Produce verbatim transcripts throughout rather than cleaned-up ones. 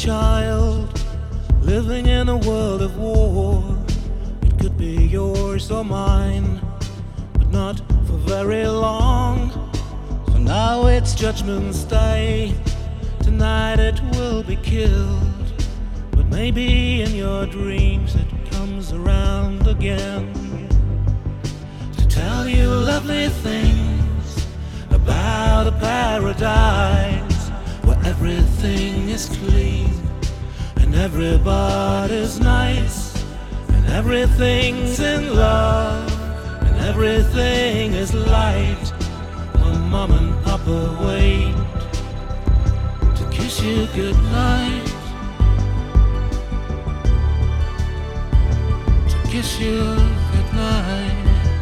child living in a world of war. It could be yours or mine, but not for very long. So now it's Judgment's Day. Tonight it will be killed, but maybe in your dreams it comes around again to tell you lovely things about a paradise where everything is clean and everybody's nice and everything's in love and everything is light. When Mom and Papa wait to kiss you goodnight, to kiss you goodnight.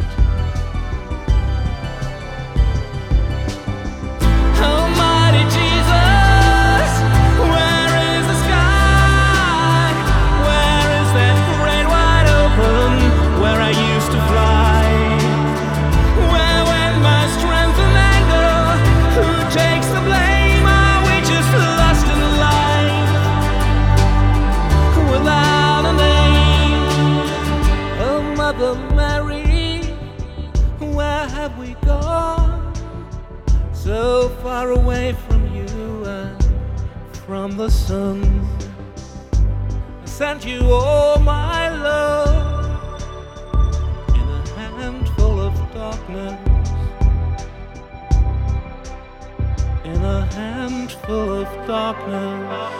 Almighty Jesus, where is the sky? Where is that great wide open where I used to fly? Where went my strength and anger? Who takes the blame? Are we just lost in life without a name? Oh, Mother Mary, where have we gone? So far away from you and from the sun. I sent you all my love in a handful of darkness, in a handful of darkness.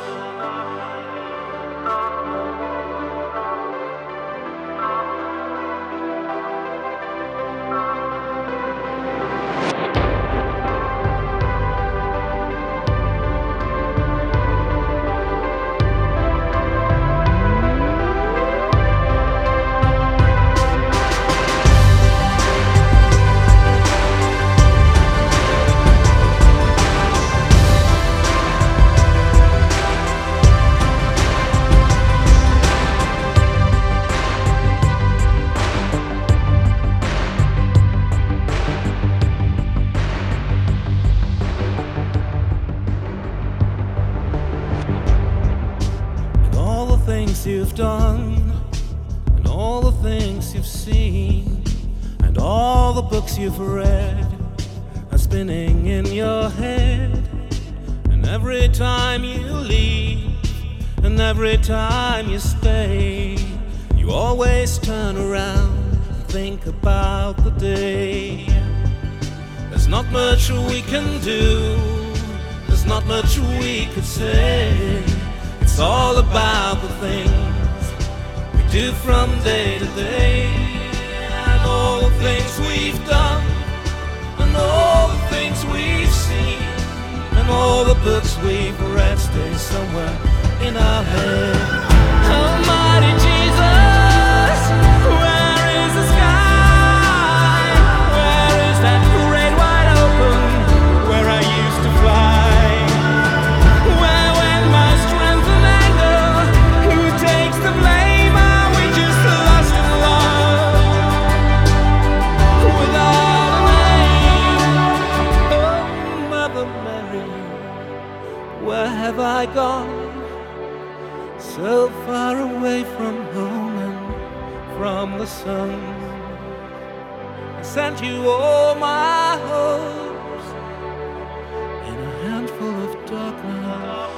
Things you've done and all the things you've seen and all the books you've read are spinning in your head. And every time you leave and every time you stay, you always turn around and think about the day. There's not much we can do, there's not much we could say. It's all about the things we do from day to day, and all the things we've done, and all the things we've seen, and all the books we've read stay somewhere in our head. Almighty Jesus, where is the sky? Where is that great wide open where I used to fly? Where have I gone? So far away from home and from the sun. I sent you all my hopes in a handful of darkness.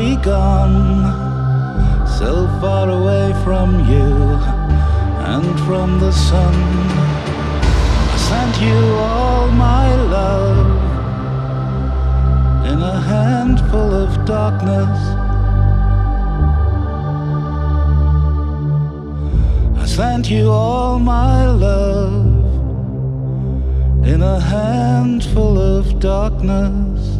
be gone, so far away from you and from the sun. I sent you all my love in a handful of darkness. I sent you all my love in a handful of darkness.